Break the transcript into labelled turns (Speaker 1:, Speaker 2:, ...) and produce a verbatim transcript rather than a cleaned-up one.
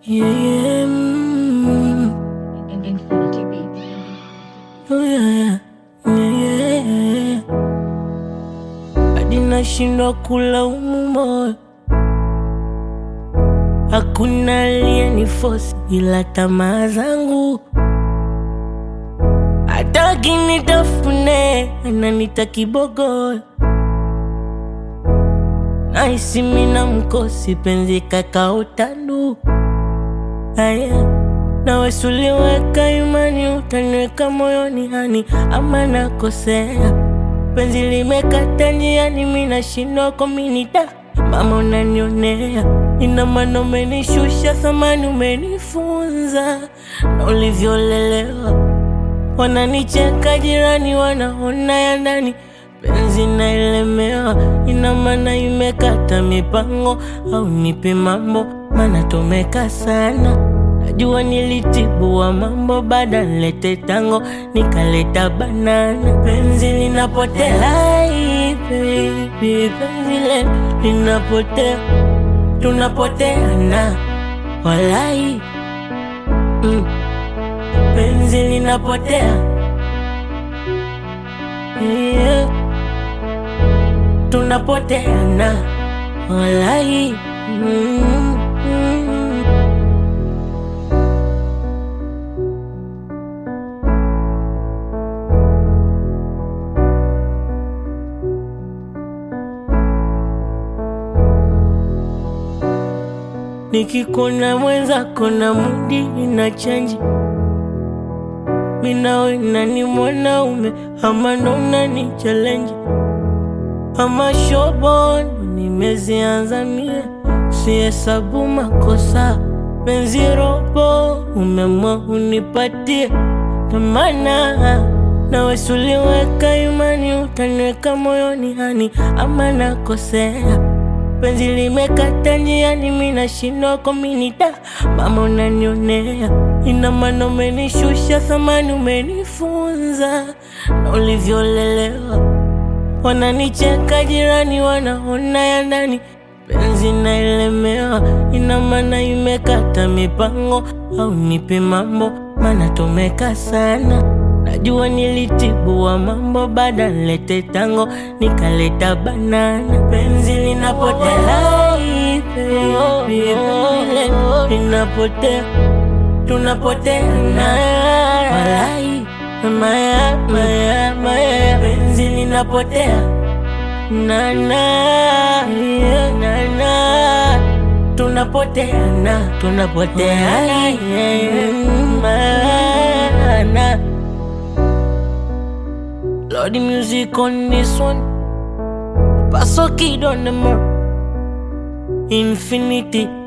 Speaker 1: Yeah, yeah, mm.
Speaker 2: Infinity Beats.
Speaker 1: Oh yeah, yeah, yeah. Hadi nashindwa kulaumu moyo, hakuna aliyeniforce ila tamaa zangu. Hataki nitafune, ananita kibogoyo. Nahisi mina mkosi, penzi kakaotandu. Aya, nawe suliweka imani, utaniweka moyoni hani, ama nakosea? Penzi limekata njiani, mina shindwa kuminita. Mama unanionea, ina maana umenishusha thamani, umenifunza na ulivyolelewa. Wananicheka jirani, wanaona ya ndani, penzi naelemewa. Ina maana imekata mipango, au nipe mambo, maana tumeka sana. Najua nilitibua mambo, baada nilete tango, nikaleta banana. Penzi linapotea, ai baby, penzi le linapotea, tunapoteana walai. mm. Penzi linapotea, yeah. Tunapoteana walai. mm. mm. Nikikona mwenzako na mudi ina change, minawe nani mwanaume, ama ndo unani challenge, ama shobo ndo nimezianza mie. Sihesabu makosa, penzi robo umemwa unipatie. Tamana nawe suliweka imani, utaniweka moyoni hani, ama nakosea? Penzi limekata njiani, mina shindwa kuminita. Mama unanionea, ina maana umenishusha thamani, umenifunza na ulivyolelewa. Wananicheka jirani, wanaona ya ndani, penzi naelemewa. Ina maana imekata mipango, au nipe mambo, maana tumeka sana. Najua nilitibua mambo, baada nilete tango, nikaleta banana. Penzi linapotea, ai baby, penzi le linapotea, tunapoteana walai. Maya, maya, maya, penzi linapotea, nana, yeah, nana. Tunapoteana, tunapoteana, yeah, mana. Lord, the music on this one, Paso Kid on the mark. Infinity.